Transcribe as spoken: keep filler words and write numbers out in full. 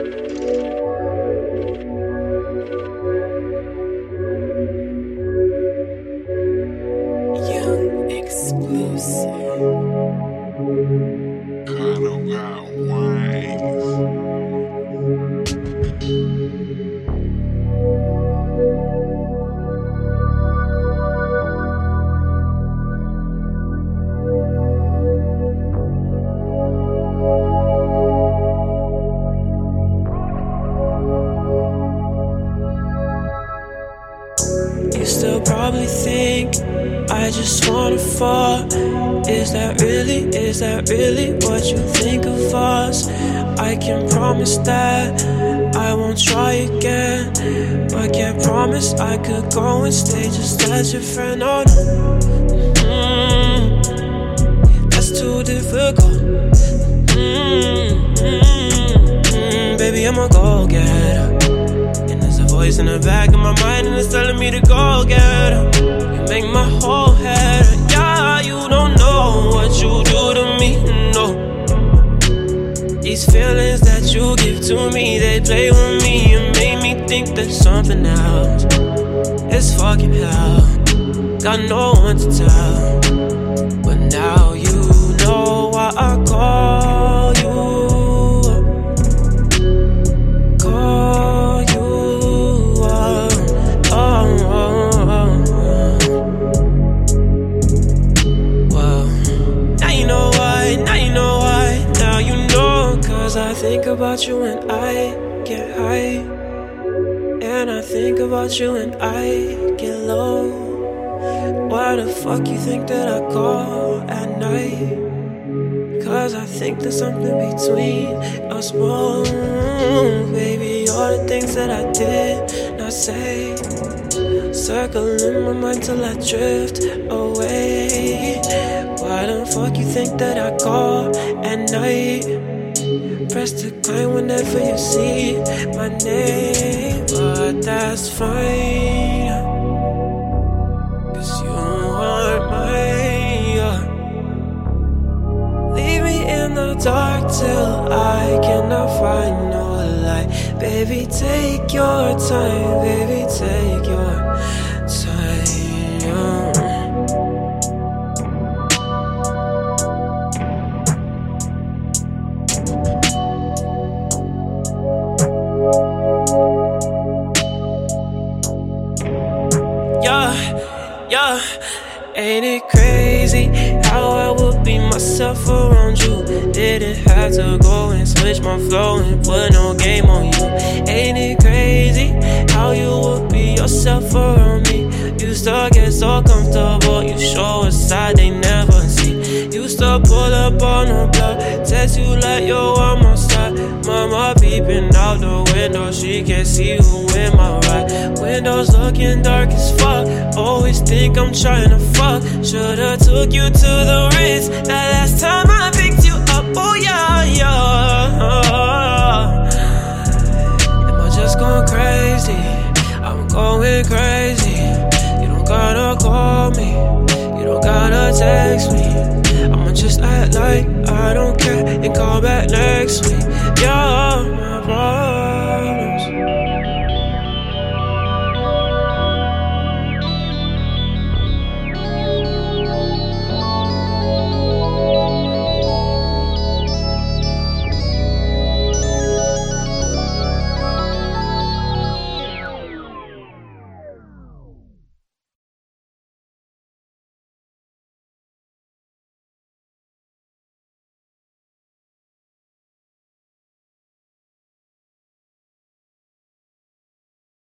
Young exclusive. Cano got wings. You still probably think I just wanna fall. Is that really, is that really what you think of us? I can promise that I won't try again, but can't promise I could go and stay just as your friend. Oh no, mm, that's too difficult. mm, mm, mm, Baby, I'm a go-getter, voice in the back of my mind and it's telling me to go get her. You make my whole head hurt. Yeah, you don't know what you do to me, no. These feelings that you give to me, they play with me and make me think there's something else. It's fucking hell, got no one to tell. But now you know why I call you. I think about you and I get high, and I think about you and I get low. Why the fuck you think that I call at night? Cause I think there's something between us both. Baby, all the things that I did not say, circling my mind till I drift away. Why the fuck you think that I call at night? Press decline whenever you see my name, but that's fine, cause you aren't mine. Leave me in the dark till I cannot find no light. Baby, take your time, baby, take your time. Yeah, yeah, ain't it crazy how I would be myself around you? Didn't have to go and switch my flow and put no game on you. Ain't it crazy how you would be yourself around me? Used to get so comfortable, you show a side they never see. Used to pull up on the block, text you like yo, I'm on side. Mama peeping out the window, she can't see who in my ride. Windows looking dark as fuck, always think I'm trying to fuck. Should've took you to the Ritz that last time I picked you up. Oh yeah, yeah. Am I just going crazy? I'm going crazy. You don't gotta call me, you don't gotta text me. I'ma just act like I don't care and call back next week.